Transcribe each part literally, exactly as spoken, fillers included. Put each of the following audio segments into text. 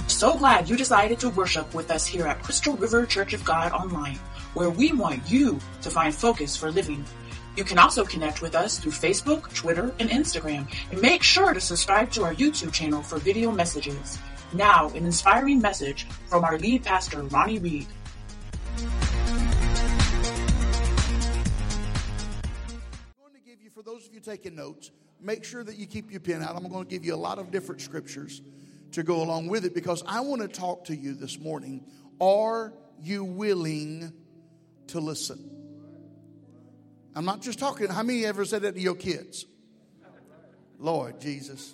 So glad you decided to worship with us here at Crystal River Church of God Online, where we want you to find focus for living. You can also connect with us through Facebook, Twitter, and Instagram, and make sure to subscribe to our YouTube channel for video messages. Now, an inspiring message from our lead pastor, Ronnie Reed. I'm going to give you, for those of you taking notes, make sure that you keep your pen out. I'm going to give you a lot of different scriptures to go along with it, because I want to talk to you this morning. Are you willing to listen? I'm not just talking. How many ever said that to your kids? Lord Jesus.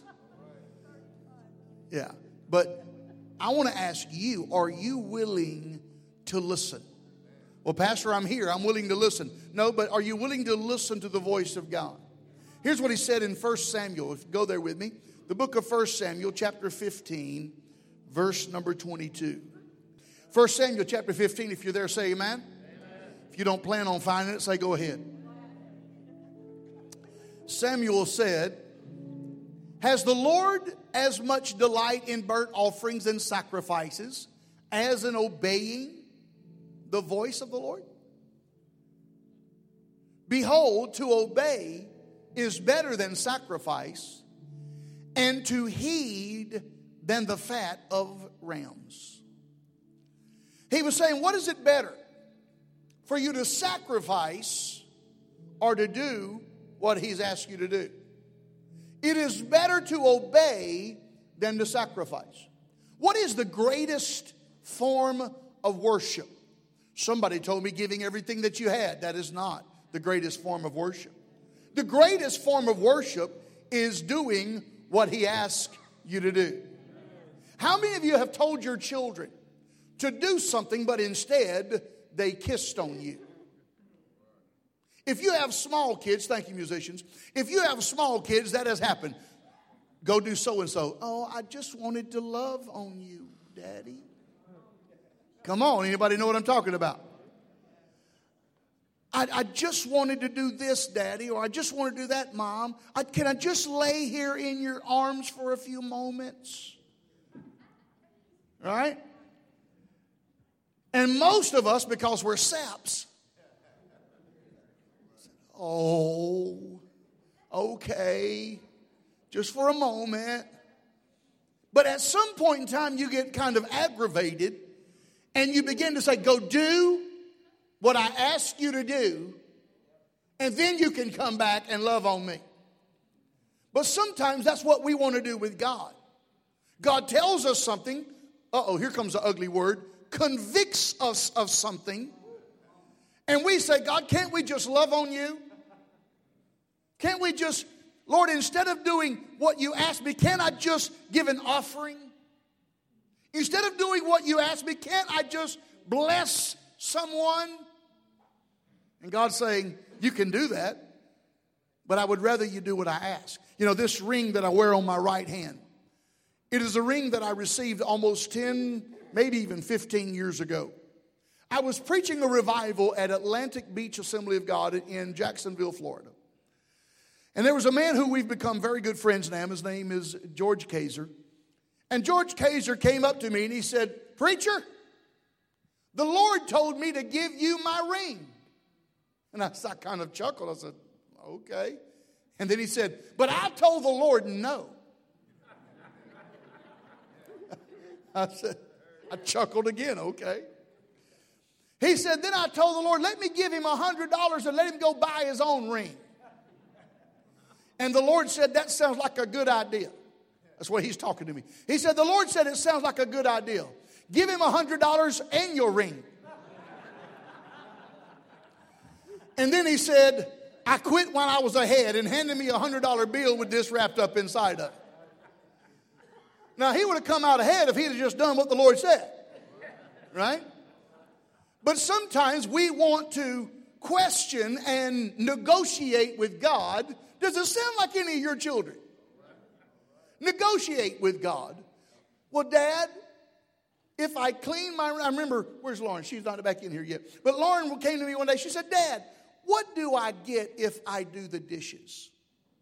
Yeah. But I want to ask you, are you willing to listen? Well, Pastor, I'm here. I'm willing to listen. No, but are you willing to listen to the voice of God? Here's what he said in First Samuel. If you go there with me. The book of First Samuel, chapter fifteen, verse number twenty-two. First Samuel, chapter fifteen, if you're there, say amen. Amen. If you don't plan on finding it, say go ahead. Samuel said, has the Lord as much delight in burnt offerings and sacrifices as in obeying the voice of the Lord? Behold, to obey is better than sacrifice, and to heed than the fat of rams. He was saying, what is it better? For you to sacrifice or to do what he's asked you to do? It is better to obey than to sacrifice. What is the greatest form of worship? Somebody told me giving everything that you had. That is not the greatest form of worship. The greatest form of worship is doing what he asked you to do. How many of you have told your children to do something, but instead they kissed on you? If you have small kids, thank you musicians, if you have small kids, that has happened. Go do so-and-so. Oh, I just wanted to love on you, Daddy. Come on, anybody know what I'm talking about? I, I just wanted to do this, Daddy, or I just want to do that, Mom. I, can I just lay here in your arms for a few moments? Right? And most of us, because we're saps, oh, okay, just for a moment. But at some point in time, you get kind of aggravated, and you begin to say, go do what I ask you to do, and then you can come back and love on me. But sometimes that's what we want to do with God. God tells us something. Uh-oh, here comes the ugly word. Convicts us of something. And we say, God, can't we just love on you? Can't we just, Lord, instead of doing what you asked me, can't I just give an offering? Instead of doing what you asked me, can't I just bless someone? And God's saying, you can do that, but I would rather you do what I ask. You know, this ring that I wear on my right hand, it is a ring that I received almost ten, maybe even fifteen years ago. I was preaching a revival at Atlantic Beach Assembly of God in Jacksonville, Florida. And there was a man who we've become very good friends now. His name is George Kaiser. And George Kaiser came up to me and he said, preacher, the Lord told me to give you my ring. And I, I kind of chuckled. I said, okay. And then he said, but I told the Lord no. I said, I chuckled again, okay. He said, then I told the Lord, let me give him one hundred dollars and let him go buy his own ring. And the Lord said, that sounds like a good idea. That's what he's talking to me. He said, the Lord said it sounds like a good idea. Give him one hundred dollars and your ring. And then he said, I quit when I was ahead, and handed me a one hundred dollar bill with this wrapped up inside of it. Now, he would have come out ahead if he had just done what the Lord said. Right? But sometimes we want to question and negotiate with God. Does it sound like any of your children? Negotiate with God. Well, Dad, if I clean my, I remember, where's Lauren? She's not back in here yet. But Lauren came to me one day. She said, Dad, what do I get if I do the dishes?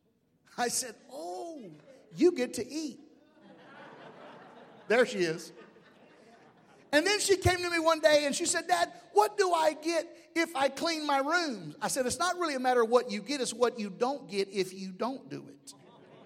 I said, oh, you get to eat. There she is. And then she came to me one day and she said, Dad, what do I get if I clean my rooms? I said, it's not really a matter of what you get, it's what you don't get if you don't do it.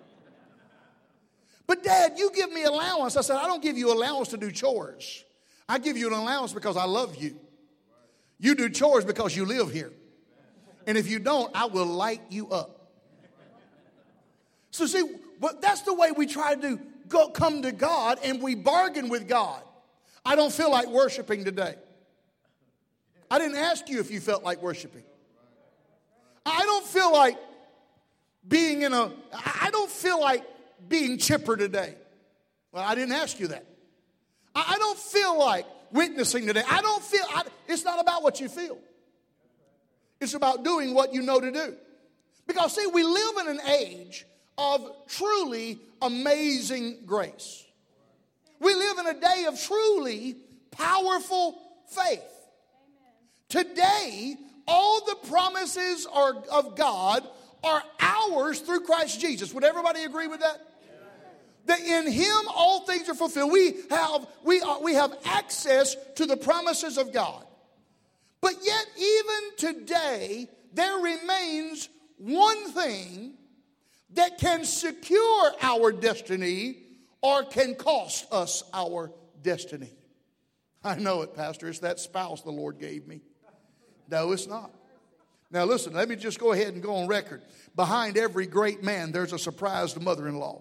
But Dad, you give me allowance. I said, I don't give you allowance to do chores. I give you an allowance because I love you. You do chores because you live here. And if you don't, I will light you up. So see, but that's the way we try to go, come to God, and we bargain with God. I don't feel like worshiping today. I didn't ask you if you felt like worshiping. I don't feel like being in a, I don't feel like being chipper today. Well, I didn't ask you that. I don't feel like witnessing today. I don't feel, I, it's not about what you feel. It's about doing what you know to do. Because see, we live in an age of truly amazing grace. We live in a day of truly powerful faith. Today, all the promises are, of God are ours through Christ Jesus. Would everybody agree with that? That in Him all things are fulfilled. We have, we are, we have access to the promises of God. But yet, even today, there remains one thing that can secure our destiny or can cost us our destiny. I know it, Pastor. It's that spouse the Lord gave me. No, it's not. Now listen, let me just go ahead and go on record. Behind every great man, there's a surprised mother-in-law.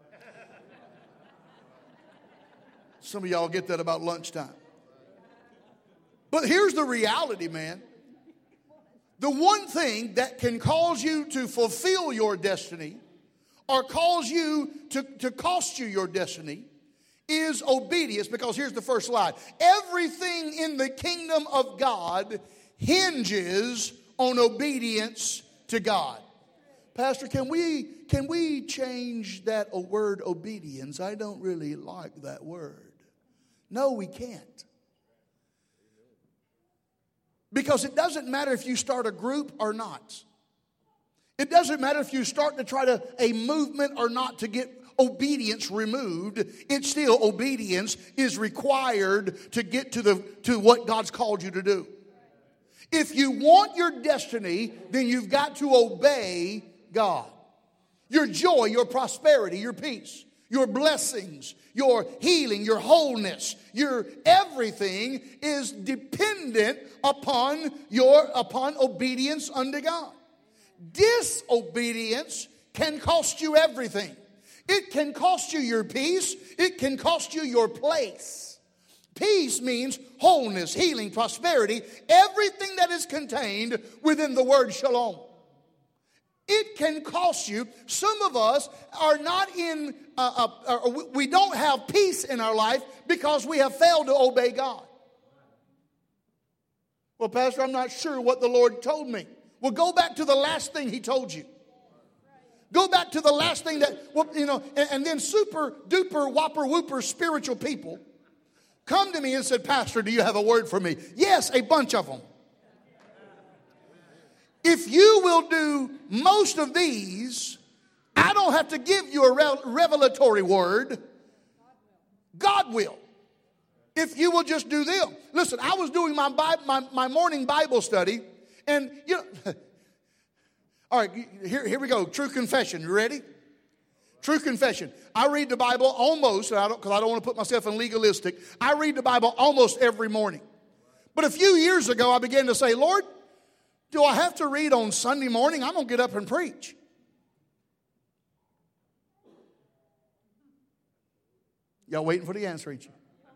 Some of y'all get that about lunchtime. But here's the reality, man. The one thing that can cause you to fulfill your destiny or cause you to, to cost you your destiny is obedience. Because here's the first slide. Everything in the kingdom of God hinges on obedience to God. Pastor, can we, can we change that a word obedience? I don't really like that word. No, we can't. Because it doesn't matter if you start a group or not. It doesn't matter if you start to try to a movement or not to get obedience removed. It's still obedience is required to get to the to what God's called you to do. If you want your destiny, then you've got to obey God. Your joy, your prosperity, your peace, your blessings, your healing, your wholeness, your everything is dependent upon your upon obedience unto God. Disobedience can cost you everything. It can cost you your peace. It can cost you your place. Peace means wholeness, healing, prosperity, everything that is contained within the word shalom. It can cost you. Some of us are not in, uh, uh, uh, we don't have peace in our life because we have failed to obey God. Well, Pastor, I'm not sure what the Lord told me. Well, go back to the last thing He told you. Go back to the last thing that, well, you know, and, and then super duper whopper whooper spiritual people come to me and said, Pastor, do you have a word for me? Yes, a bunch of them. If you will do most of these, I don't have to give you a revelatory word. God will. If you will just do them. Listen, I was doing my, Bible, my, my morning Bible study, and, you know, all right, here, here we go. True confession. You ready? True confession. I read the Bible almost, I don't, because I don't want to put myself in legalistic. I read the Bible almost every morning. But a few years ago, I began to say, Lord, do I have to read on Sunday morning? I'm going to get up and preach. Y'all waiting for the answer, ain't you?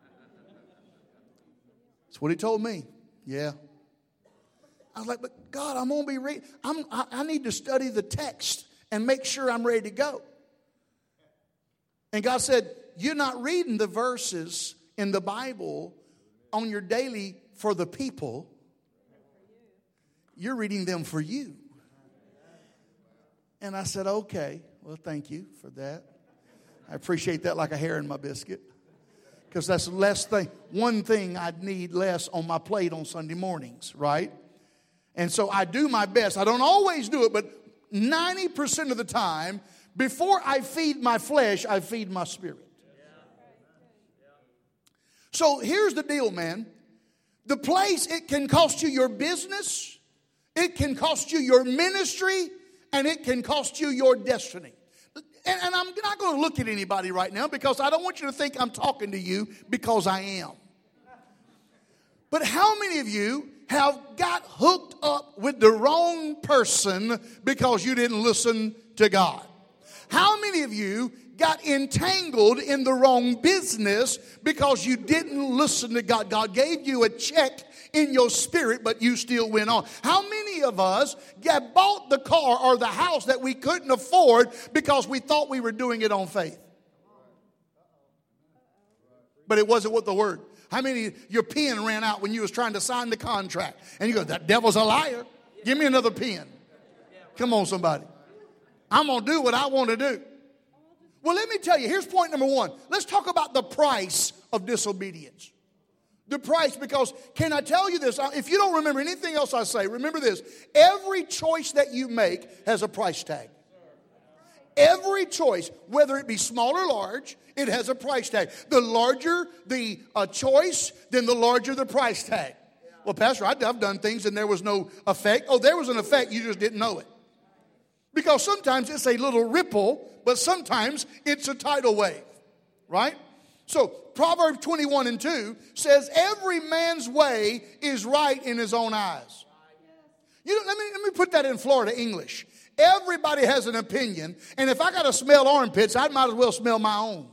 That's what He told me. Yeah. I was like, but God, I'm going to be reading. I'm, I, I need to study the text and make sure I'm ready to go. And God said, you're not reading the verses in the Bible on your daily for the people. You're reading them for you. And I said, okay, well, thank you for that. I appreciate that like a hair in my biscuit. Because that's less thing, one thing I'd need less on my plate on Sunday mornings, right? And so I do my best. I don't always do it, but ninety percent of the time, before I feed my flesh, I feed my spirit. So here's the deal, man. The place, it can cost you your business, it can cost you your ministry, and it can cost you your destiny. And, and I'm not going to look at anybody right now because I don't want you to think I'm talking to you, because I am. But how many of you have got hooked up with the wrong person because you didn't listen to God? How many of you got entangled in the wrong business because you didn't listen to God? God gave you a check in your spirit, but you still went on. How many of us got bought the car or the house that we couldn't afford because we thought we were doing it on faith? But it wasn't with the word. How many, your pen ran out when you was trying to sign the contract? And you go, that devil's a liar. Give me another pen. Come on, somebody. I'm going to do what I want to do. Well, let me tell you, here's point number one. Let's talk about the price of disobedience. The price, because can I tell you this? If you don't remember anything else I say, remember this. Every choice that you make has a price tag. Every choice, whether it be small or large, it has a price tag. The larger the uh, choice, then the larger the price tag. Well, Pastor, I've done things and there was no effect. Oh, there was an effect, you just didn't know it. Because sometimes it's a little ripple, but sometimes it's a tidal wave, right? So Proverbs twenty-one and two says, every man's way is right in his own eyes. You know, let me, let me put that in Florida English. Everybody has an opinion, and if I got to smell armpits, I might as well smell my own.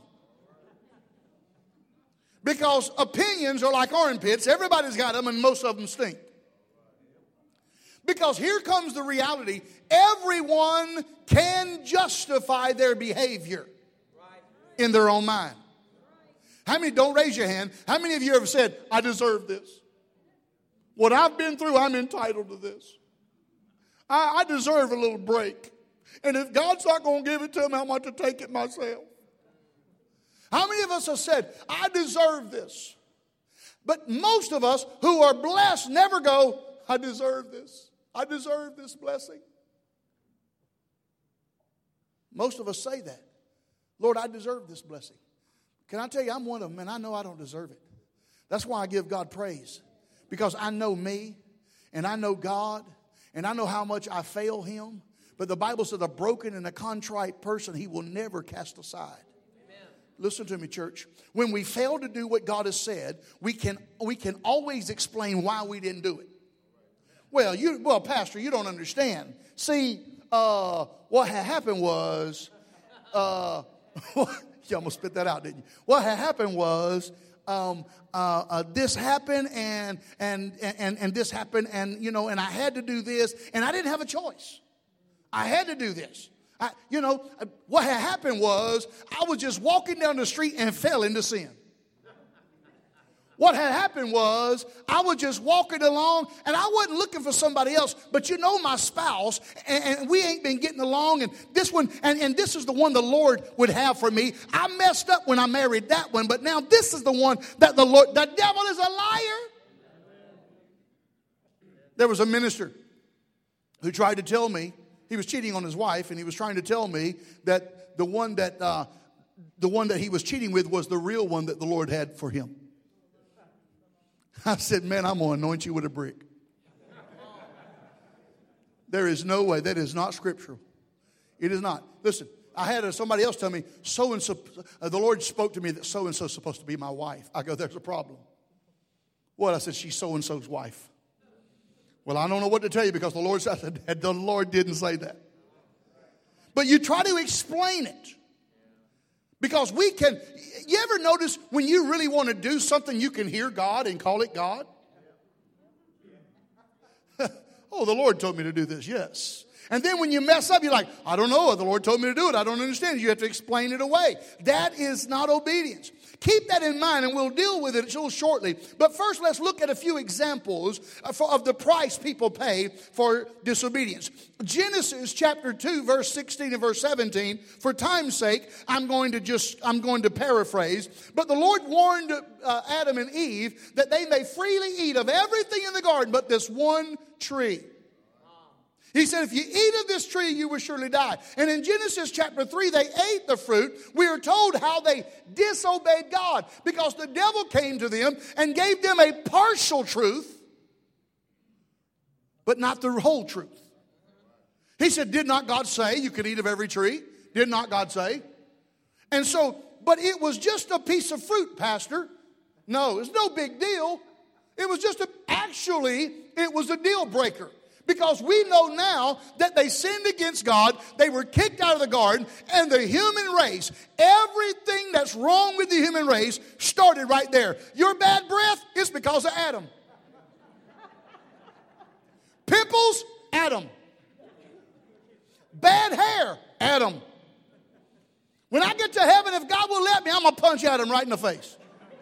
Because opinions are like armpits. Everybody's got them, and most of them stink. Because here comes the reality. Everyone can justify their behavior in their own mind. How many, don't raise your hand, how many of you have said, I deserve this? What I've been through, I'm entitled to this. I, I deserve a little break. And if God's not going to give it to me, I want to take it myself. How many of us have said, I deserve this? But most of us who are blessed never go, I deserve this. I deserve this blessing. Most of us say that. Lord, I deserve this blessing. Can I tell you, I'm one of them, and I know I don't deserve it. That's why I give God praise. Because I know me, and I know God, and I know how much I fail Him. But the Bible says a broken and a contrite person He will never cast aside. Amen. Listen to me, church. When we fail to do what God has said, we can, we can always explain why we didn't do it. Well, you, well, Pastor, you don't understand. See, uh, what had happened was, uh, you almost spit that out, didn't you? What had happened was, um, uh, uh, this happened, and and and and this happened, and you know, and I had to do this, and I didn't have a choice. I had to do this. I, you know, what had happened was, I was just walking down the street and fell into sin. What had happened was, I was just walking along, and I wasn't looking for somebody else, but you know my spouse, and, and we ain't been getting along, and this one, and, and this is the one the Lord would have for me. I messed up when I married that one, but now this is the one that the Lord, the devil is a liar. There was a minister who tried to tell me, he was cheating on his wife, and he was trying to tell me that the one that, uh, the one that he was cheating with was the real one that the Lord had for him. I said, man, I'm going to anoint you with a brick. There is no way. That is not scriptural. It is not. Listen, I had somebody else tell me, so-and-so, uh, the Lord spoke to me that so-and-so is supposed to be my wife. I go, there's a problem. What? I said, she's so-and-so's wife. Well, I don't know what to tell you because the Lord said, the Lord didn't say that. But you try to explain it. Because we can, you ever notice when you really want to do something, you can hear God and call it God? Oh, the Lord told me to do this, yes. And then when you mess up, you're like, I don't know, the Lord told me to do it. I don't understand. You have to explain it away. That is not obedience. Keep that in mind, and we'll deal with it so shortly. But first, let's look at a few examples of the price people pay for disobedience. Genesis chapter two, verse sixteen and verse seventeen. For time's sake, I'm going to just, I'm going to paraphrase. But the Lord warned uh, Adam and Eve that they may freely eat of everything in the garden but this one tree. He said, if you eat of this tree, you will surely die. And in Genesis chapter three, they ate the fruit. We are told how they disobeyed God because the devil came to them and gave them a partial truth, but not the whole truth. He said, did not God say you could eat of every tree? Did not God say? And so, but it was just a piece of fruit, Pastor. No, it's no big deal. It was just a, actually, it was a deal breaker. Because we know now that they sinned against God, they were kicked out of the garden, and the human race, everything that's wrong with the human race started right there. Your bad breath is because of Adam. Pimples, Adam. Bad hair, Adam. When I get to heaven, if God will let me, I'm going to punch Adam right in the face.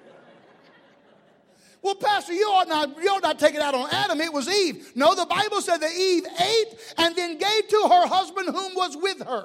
Well, Pastor, you ought not, you ought not take it out on Adam. It was Eve. No, the Bible said that Eve ate and then gave to her husband whom was with her.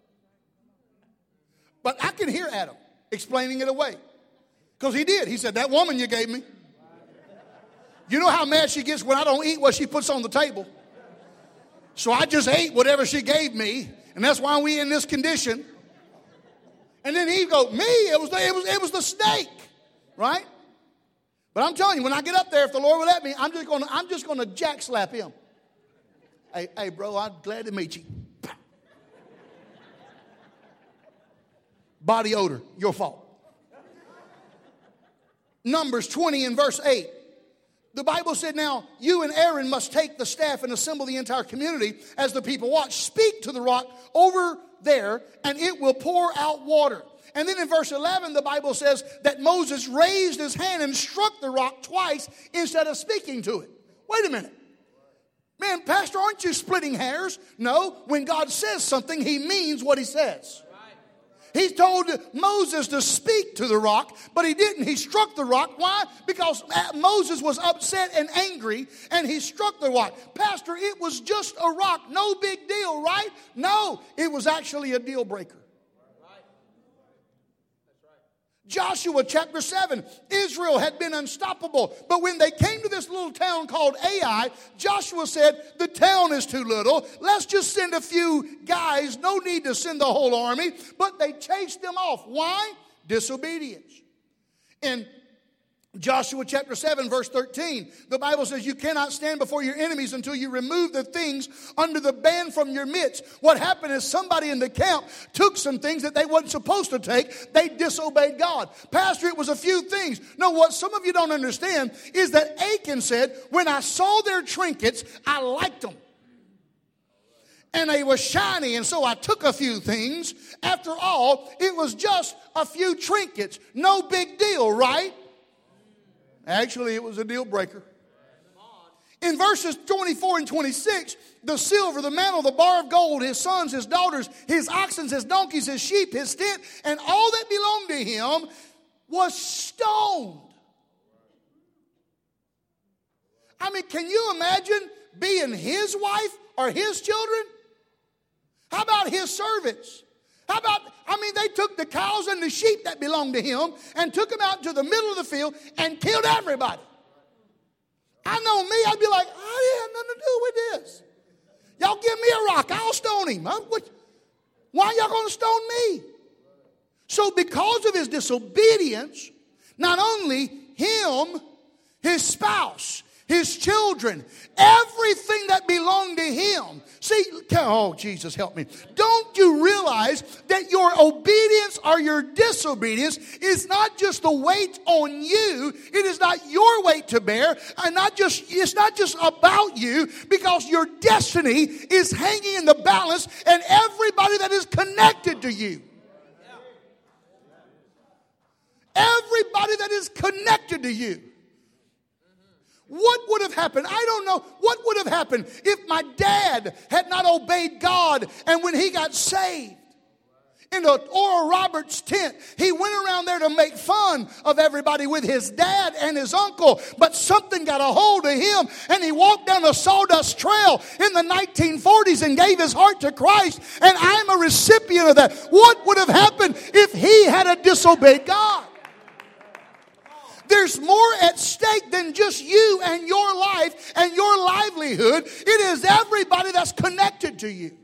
But I can hear Adam explaining it away. Because he did. He said, that woman you gave me. You know how mad she gets when I don't eat what she puts on the table. So I just ate whatever she gave me. And that's why we in this condition. And then Eve goes, me? It was, it was, it was the snake. Right? But I'm telling you, when I get up there, if the Lord will let me, I'm just gonna, I'm just gonna jack slap him. Hey, hey, bro, I'm glad to meet you. Body odor, your fault. Numbers twenty and verse eight. The Bible said, now, you and Aaron must take the staff and assemble the entire community as the people watch. Speak to the rock over there, and it will pour out water. And then in verse eleven, the Bible says that Moses raised his hand and struck the rock twice instead of speaking to it. Wait a minute. Man, Pastor, aren't you splitting hairs? No, when God says something, he means what he says. He told Moses to speak to the rock, but he didn't. He struck the rock. Why? Because Moses was upset and angry, and he struck the rock. Pastor, it was just a rock. No big deal, right? No, it was actually a deal breaker. Joshua chapter seven, Israel had been unstoppable. But when they came to this little town called Ai, Joshua said, the town is too little. Let's just send a few guys. No need to send the whole army. But they chased them off. Why? Disobedience. In Joshua chapter seven, verse thirteen, the Bible says you cannot stand before your enemies until you remove the things under the ban from your midst. What happened is somebody in the camp took some things that they wasn't supposed to take. They disobeyed God. Pastor, it was a few things. No, what some of you don't understand is that Achan said, when I saw their trinkets, I liked them. And they were shiny, and so I took a few things. After all, it was just a few trinkets. No big deal, right? Actually, it was a deal breaker. In verses twenty-four and twenty-six, the silver, the mantle, the bar of gold, his sons, his daughters, his oxen, his donkeys, his sheep, his tent, and all that belonged to him was stoned. I mean, can you imagine being his wife or his children? How about his servants? How about, I mean, they took the cows and the sheep that belonged to him and took them out to the middle of the field and killed everybody. I know me, I'd be like, I have nothing to do with this. Y'all give me a rock, I'll stone him. Why are y'all going to stone me? So because of his disobedience, not only him, his spouse, his children, everything that belonged to him. See, oh, Jesus, help me. Don't you realize that your obedience or your disobedience is not just the weight on you. It is not your weight to bear. And not just, it's not just about you, because your destiny is hanging in the balance and everybody that is connected to you. Everybody that is connected to you. What would have happened? I don't know. What would have happened if my dad had not obeyed God, and when he got saved in Oral Roberts' tent, he went around there to make fun of everybody with his dad and his uncle, but something got a hold of him, and he walked down the sawdust trail in the nineteen forties and gave his heart to Christ, and I'm a recipient of that. What would have happened if he had disobeyed God? There There's more at stake than just you and your life and your livelihood. It is everybody that's connected to you.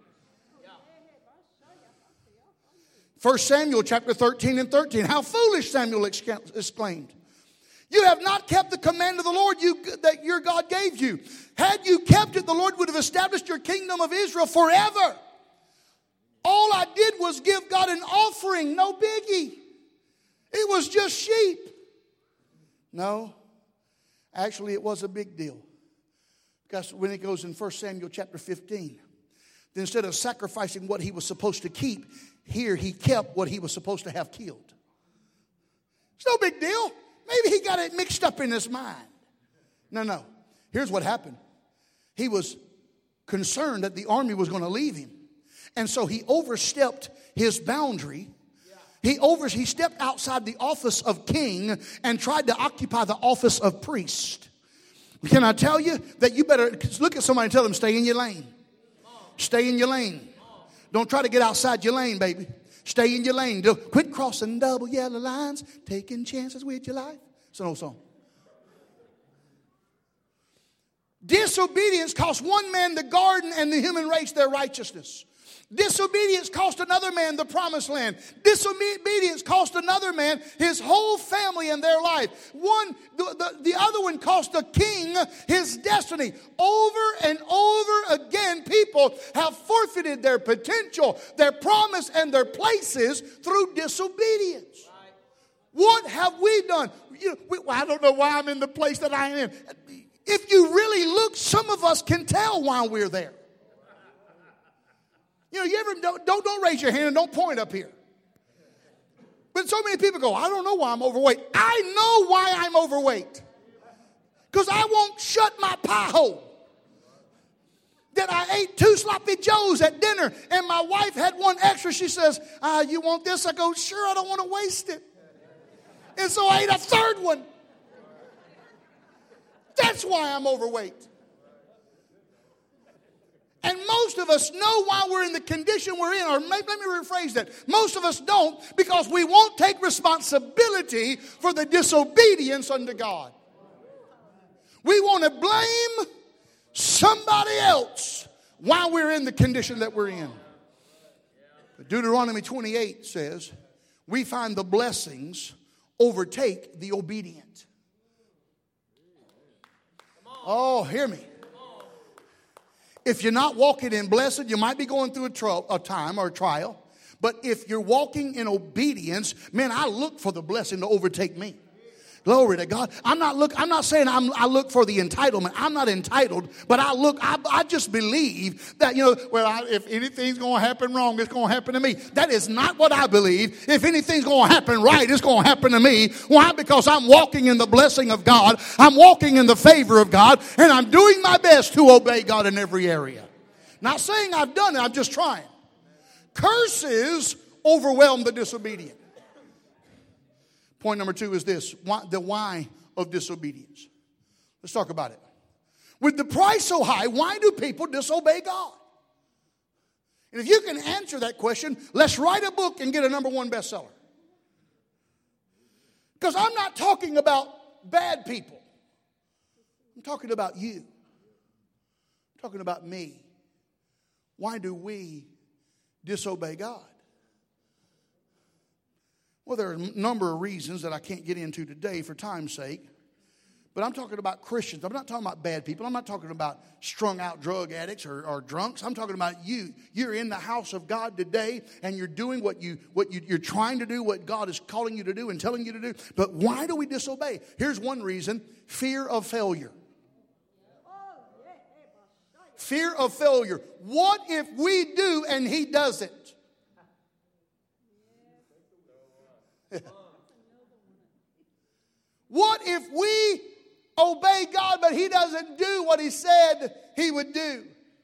First Samuel chapter thirteen and thirteen. How foolish, Samuel exclaimed. You have not kept the command of the Lord you, that your God gave you. Had you kept it, the Lord would have established your kingdom of Israel forever. All I did was give God an offering, no biggie. It was just sheep. No, actually it was a big deal. Because when it goes in First Samuel chapter fifteen, then instead of sacrificing what he was supposed to keep, here he kept what he was supposed to have killed. It's no big deal. Maybe he got it mixed up in his mind. No, no. Here's what happened. He was concerned that the army was going to leave him. And so he overstepped his boundary. He over he stepped outside the office of king and tried to occupy the office of priest. Can I tell you that you better look at somebody and tell them, stay in your lane. Stay in your lane. Don't try to get outside your lane, baby. Stay in your lane. Don't quit crossing double yellow lines, taking chances with your life. It's an old song. Disobedience cost one man the garden and the human race their righteousness. Disobedience cost another man the promised land. Disobedience cost another man his whole family and their life. One, the, the, the other one cost a king his destiny. Over and over again, people have forfeited their potential, their promise, and their places through disobedience. What have we done? You know, we, well, I don't know why I'm in the place that I am. If you really look, some of us can tell why we're there. You know, you ever don't, don't don't raise your hand and don't point up here. But so many people go, I don't know why I'm overweight. I know why I'm overweight. Because I won't shut my pie hole. That I ate two sloppy joes at dinner and my wife had one extra. She says, ah, you want this? I go, sure, I don't want to waste it. And so I ate a third one. That's why I'm overweight. And most of us know why we're in the condition we're in. Or maybe, let me rephrase that. Most of us don't because we won't take responsibility for the disobedience unto God. We want to blame somebody else why we're in the condition that we're in. But Deuteronomy twenty-eight says, we find the blessings overtake the obedient. Oh, hear me. If you're not walking in blessed, you might be going through a, tro- a time or a trial. But if you're walking in obedience, man, I look for the blessing to overtake me. Glory to God. I'm not look. I'm not saying I'm, I look for the entitlement. I'm not entitled, but I look. I, I just believe that, you know, well, I, if anything's going to happen wrong, it's going to happen to me. That is not what I believe. If anything's going to happen right, it's going to happen to me. Why? Because I'm walking in the blessing of God. I'm walking in the favor of God, and I'm doing my best to obey God in every area. Not saying I've done it. I'm just trying. Curses overwhelm the disobedient. Point number two is this, why, the why of disobedience. Let's talk about it. With the price so high, why do people disobey God? And if you can answer that question, let's write a book and get a number one bestseller. Because I'm not talking about bad people. I'm talking about you. I'm talking about me. Why do we disobey God? Well, there are a number of reasons that I can't get into today for time's sake. But I'm talking about Christians. I'm not talking about bad people. I'm not talking about strung out drug addicts or, or drunks. I'm talking about you. You're in the house of God today and you're doing what, you, what you, you're trying to do, what God is calling you to do and telling you to do. But why do we disobey? Here's one reason. Fear of failure. Fear of failure. What if we do and he doesn't? What if we obey God, but he doesn't do what he said he would do?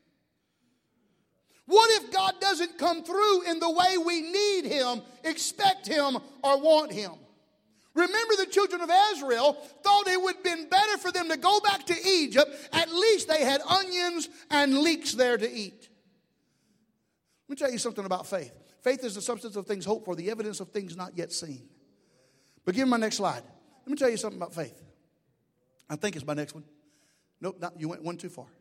What if God doesn't come through in the way we need him, expect him, or want him? Remember, the children of Israel thought it would have been better for them to go back to Egypt. At least they had onions and leeks there to eat. Let me tell you something about faith. Faith is the substance of things hoped for, the evidence of things not yet seen. But give me my next slide. let me tell you something about faith. I think it's my next one. Nope, not, you went one too far.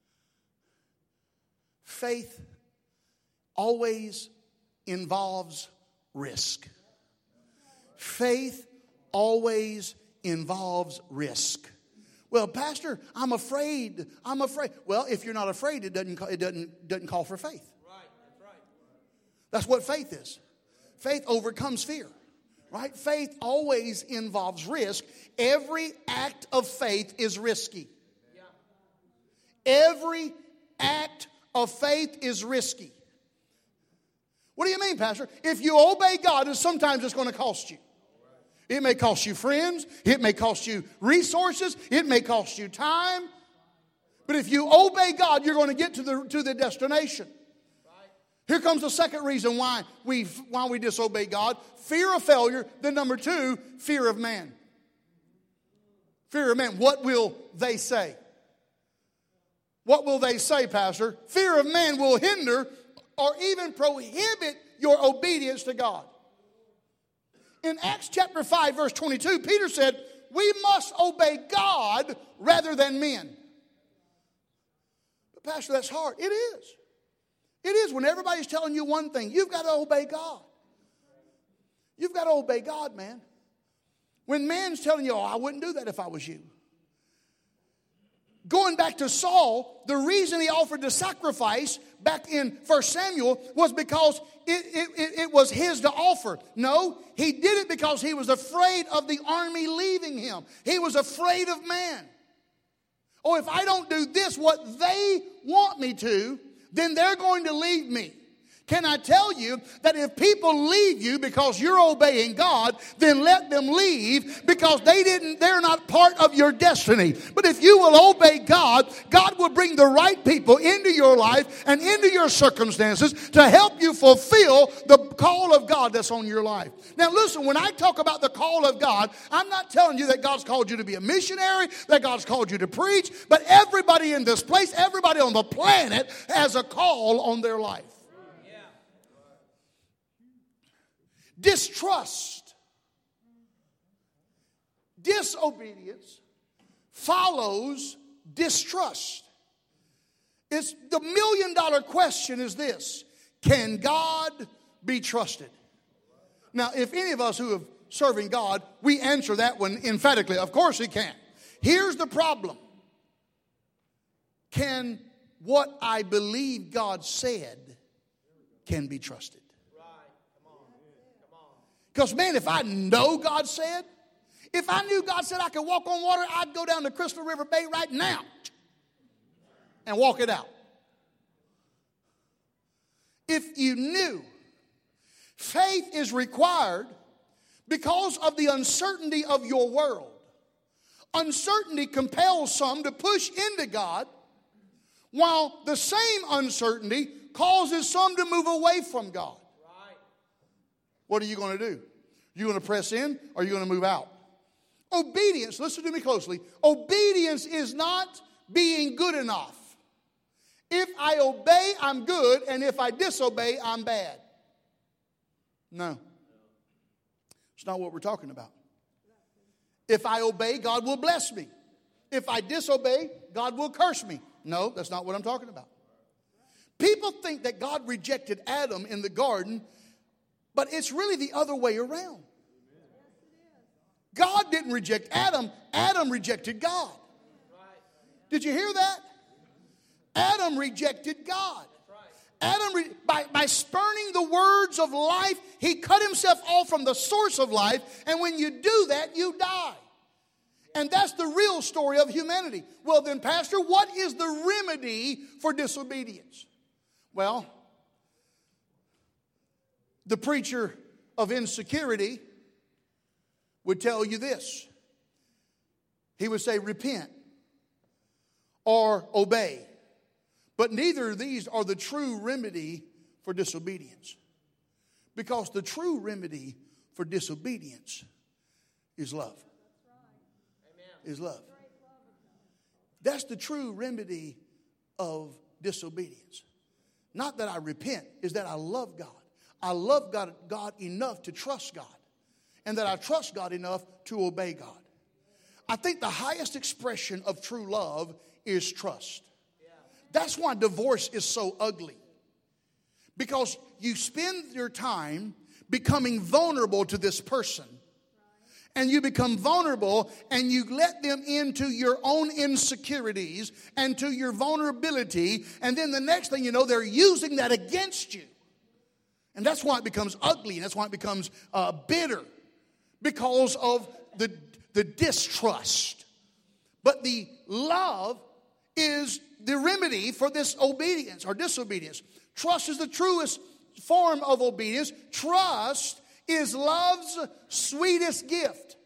Faith always involves risk. Faith always involves risk. Well, Pastor, I'm afraid. I'm afraid. Well, if you're not afraid, it doesn't it doesn't doesn't call for faith. Right, that's right. That's what faith is. Faith overcomes fear. Right? Faith always involves risk. Every act of faith is risky. Yeah. Every act of faith is risky. What do you mean, Pastor? If you obey God, sometimes it's going to cost you. It may cost you friends. It may cost you resources. It may cost you time. But if you obey God, you're going to get to the, to the destination. Here comes the second reason why we, why we disobey God. Fear of failure. Then number two, fear of man. Fear of man. What will they say? What will they say, Pastor? Fear of man will hinder or even prohibit your obedience to God. In Acts chapter five, verse twenty-two, Peter said, we must obey God rather than men. But Pastor, that's hard. It is. It is when everybody's telling you one thing. You've got to obey God. You've got to obey God, man. When man's telling you, oh, I wouldn't do that if I was you. Going back to Saul, the reason he offered the sacrifice back in First Samuel was because it, it, it was his to offer. No, he did it because he was afraid of the army leaving him. He was afraid of man. Oh, if I don't do this, what they want me to, then they're going to leave me. Can I tell you that if people leave you because you're obeying God, then let them leave because they didn't, they're not part of your destiny. But if you will obey God, God will bring the right people into your life and into your circumstances to help you fulfill the call of God that's on your life. Now listen, when I talk about the call of God, I'm not telling you that God's called you to be a missionary, that God's called you to preach, but everybody in this place, everybody on the planet has a call on their life. Distrust, disobedience follows distrust. It's the million dollar question is this: can God be trusted? Now, if any of us who have serving God, we answer that one emphatically. Of course He can. Here's the problem: can what I believe God said can be trusted? Because, man, if I know God said, if I knew God said I could walk on water, I'd go down to Crystal River Bay right now and walk it out. If you knew, faith is required because of the uncertainty of your world. Uncertainty compels some to push into God, while the same uncertainty causes some to move away from God. What are you going to do? You going to press in or are you going to move out? Obedience, listen to me closely. Obedience is not being good enough. If I obey, I'm good, and if I disobey, I'm bad. No. It's not what we're talking about. If I obey, God will bless me. If I disobey, God will curse me. No, that's not what I'm talking about. People think that God rejected Adam in the garden, but it's really the other way around. God didn't reject Adam. Adam rejected God. Did you hear that? Adam rejected God. Adam, re- by, by spurning the words of life, he cut himself off from the source of life. And when you do that, you die. And that's the real story of humanity. Well then, Pastor, what is the remedy for disobedience? Well, the preacher of insecurity would tell you this. He would say, repent or obey. But neither of these are the true remedy for disobedience. Because the true remedy for disobedience is love. Is love. That's the true remedy of disobedience. Not that I repent, is that I love God. I love God, God enough to trust God. and that I trust God enough to obey God. I think the highest expression of true love is trust. That's why divorce is so ugly. Because you spend your time becoming vulnerable to this person. And you become vulnerable and you let them into your own insecurities and to your vulnerability. And then the next thing you know, they're using that against you. And that's why it becomes ugly. And that's why it becomes uh, bitter. Because of the, the distrust. But the love is the remedy for this obedience or disobedience. Trust is the truest form of obedience. Trust is love's sweetest gift.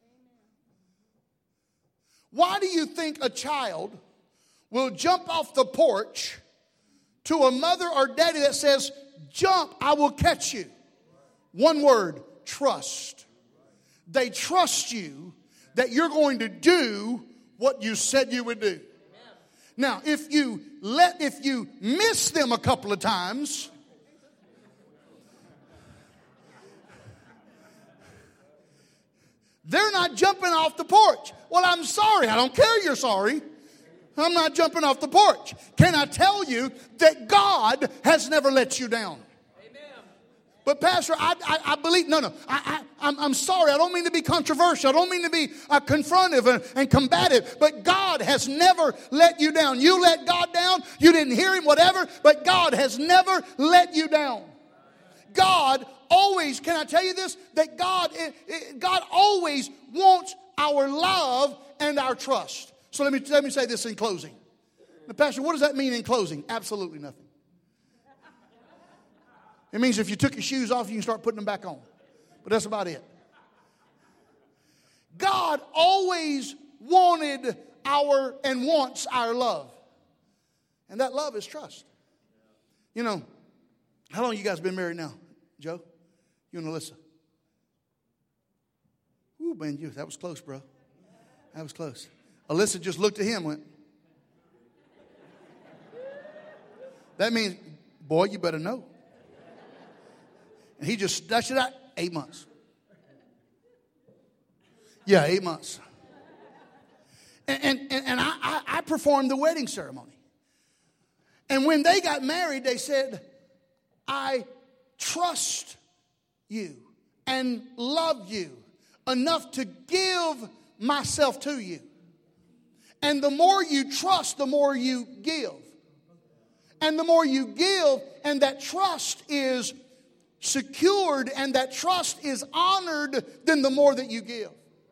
Why do you think a child will jump off the porch to a mother or daddy that says, jump, I will catch you? One word, trust. They trust you that you're going to do what you said you would do. Now, if you let, if you miss them a couple of times, they're not jumping off the porch. Well, I'm sorry. I don't care you're sorry. I'm not jumping off the porch. Can I tell you that God has never let you down? But Pastor, I, I, I believe, no, no, I, I, I'm, I'm sorry. I don't mean to be controversial. I don't mean to be uh, confrontive and, and combative. But God has never let you down. You let God down. You didn't hear Him, whatever. But God has never let you down. God always, can I tell you this? That God, it, it, God always wants our love and our trust. So let me, let me say this in closing. Now, Pastor, what does that mean in closing? Absolutely nothing. It means if you took your shoes off, you can start putting them back on. But that's about it. God always wanted our and wants our love. And that love is trust. You know, how long you guys been married now? Joe? You and Alyssa? Ooh, man, you, that was close, bro. That was close. Alyssa just looked at him and went. That means, boy, you better know. And he just stretched it out eight months. Yeah, eight months. And, and, and I, I, I performed the wedding ceremony. And when they got married, they said, I trust you and love you enough to give myself to you. And the more you trust, the more you give. And the more you give, and that trust is secured and that trust is honored, then the more that you give.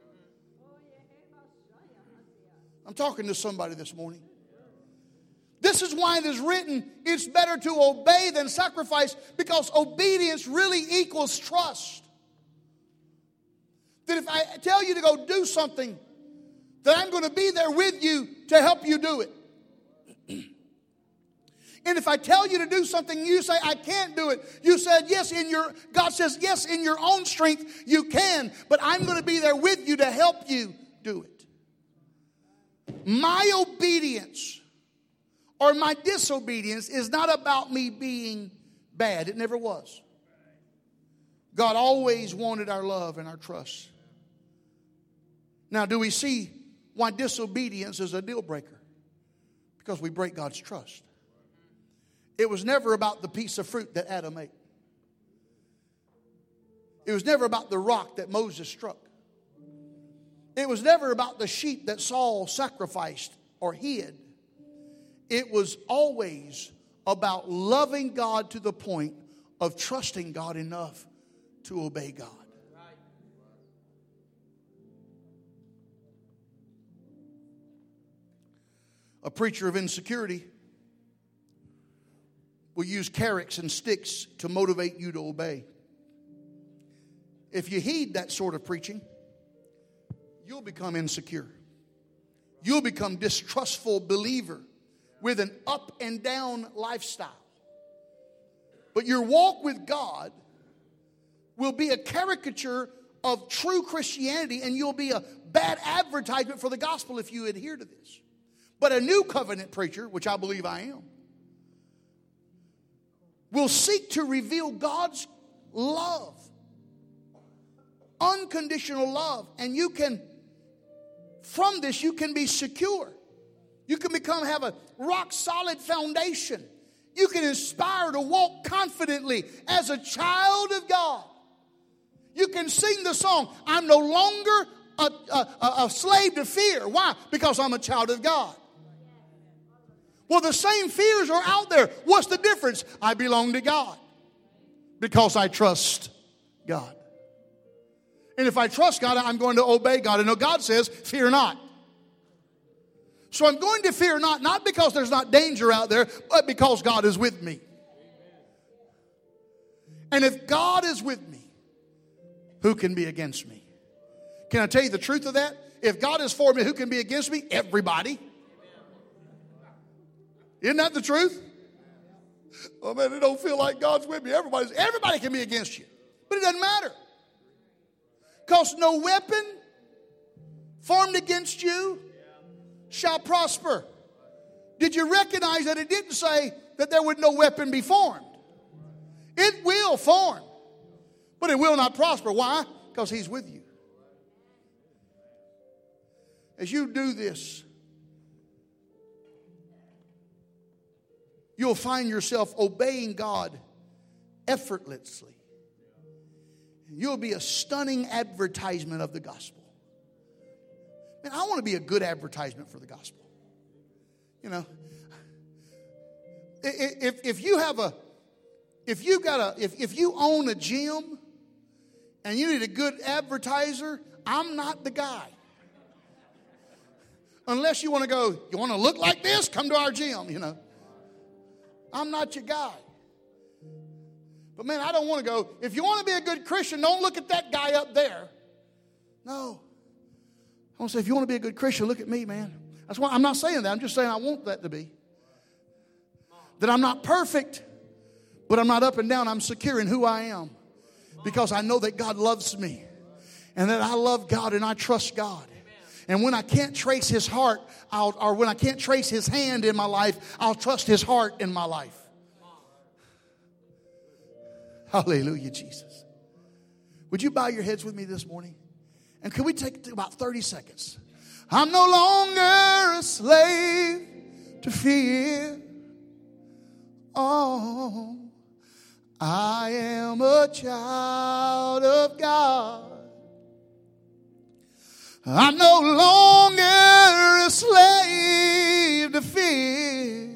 I'm talking to somebody this morning. This is why it is written, it's better to obey than sacrifice, because obedience really equals trust. That if I tell you to go do something, that I'm going to be there with you to help you do it. And if I tell you to do something, you say, I can't do it. You said, yes, in your, God says, yes, in your own strength, you can. But I'm going to be there with you to help you do it. My obedience or my disobedience is not about me being bad. It never was. God always wanted our love and our trust. Now, do we see why disobedience is a deal breaker? Because we break God's trust. It was never about the piece of fruit that Adam ate. It was never about the rock that Moses struck. It was never about the sheep that Saul sacrificed or hid. It was always about loving God to the point of trusting God enough to obey God. A preacher of insecurity will use carrots and sticks to motivate you to obey. If you heed that sort of preaching, you'll become insecure. You'll become distrustful believer with an up and down lifestyle. But your walk with God will be a caricature of true Christianity, and you'll be a bad advertisement for the gospel if you adhere to this. But a new covenant preacher, which I believe I am, will seek to reveal God's love unconditional love. And you can, from this, you can be secure. You can become, have a rock solid foundation. You can inspire to walk confidently as a child of God. You can sing the song, I'm no longer a, a, a slave to fear. Why? Because I'm a child of God. Well, the same fears are out there. What's the difference? I belong to God because I trust God. And if I trust God, I'm going to obey God. And no, God says, fear not. So I'm going to fear not, not because there's not danger out there, but because God is with me. And if God is with me, who can be against me? Can I tell you the truth of that? If God is for me, who can be against me? Everybody. Isn't that the truth? Oh man, it don't feel like God's with me. Everybody's, everybody can be against you. But it doesn't matter. Because no weapon formed against you shall prosper. Did you recognize that it didn't say that there would no weapon be formed? It will form. But it will not prosper. Why? Because He's with you. As you do this, you'll find yourself obeying God effortlessly. And you'll be a stunning advertisement of the gospel. Man, I want to be a good advertisement for the gospel. You know, if if you have a, if you got a, if if you own a gym, and you need a good advertiser, I'm not the guy. Unless you want to go, you want to look like this? Come to our gym, you know. I'm not your guy. But man, I don't want to go, if you want to be a good Christian, don't look at that guy up there. No. I want to say, if you want to be a good Christian, look at me, man. That's why I'm not saying that. I'm just saying I want that to be. That I'm not perfect, but I'm not up and down. I'm secure in who I am. Because I know that God loves me. And that I love God and I trust God. And when I can't trace His heart, I'll, or when I can't trace His hand in my life, I'll trust His heart in my life. Hallelujah, Jesus. Would you bow your heads with me this morning? And can we take about thirty seconds? I'm no longer a slave to fear. Oh, I am a child of God. I'm no longer a slave to fear,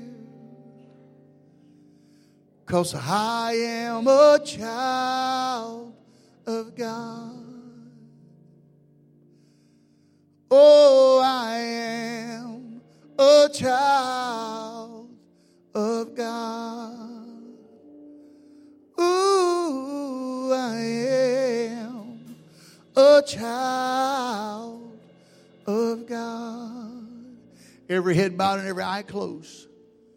'cause I am a child of God. Oh, I am a child of God. Ooh, I am a child of God. Every head bowed and every eye closed.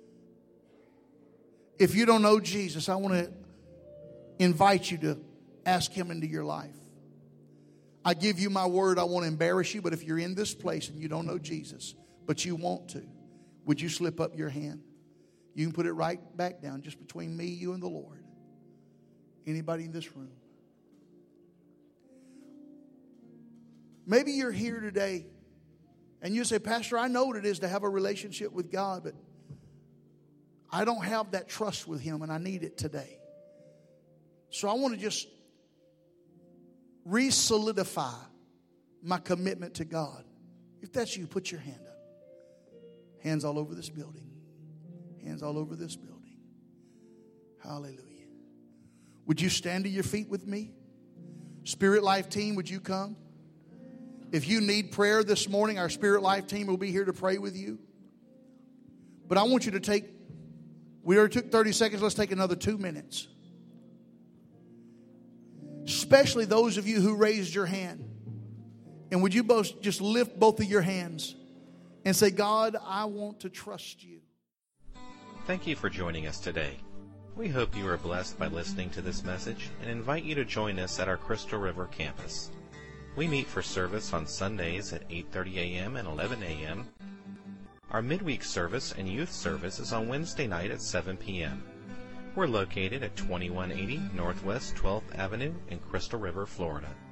If you don't know Jesus, I want to invite you to ask Him into your life. I give you my word, I won't embarrass you, but if you're in this place and you don't know Jesus, but you want to, would you slip up your hand? You can put it right back down, just between me, you, and the Lord. Anybody in this room? Maybe you're here today and you say, Pastor, I know what it is to have a relationship with God, but I don't have that trust with Him and I need it today. So I want to just re-solidify my commitment to God. If that's you, put your hand up. Hands all over this building. Hands all over this building. Hallelujah. Would you stand to your feet with me? Spirit Life team, would you come? If you need prayer this morning, our Spirit Life team will be here to pray with you. But I want you to take, we already took thirty seconds, let's take another two minutes. Especially those of you who raised your hand. And would you both just lift both of your hands and say, God, I want to trust you. Thank you for joining us today. We hope you are blessed by listening to this message and invite you to join us at our Crystal River campus. We meet for service on Sundays at eight thirty a.m. and eleven a.m. Our midweek service and youth service is on Wednesday night at seven p.m. We're located at twenty-one eighty Northwest twelfth Avenue in Crystal River, Florida.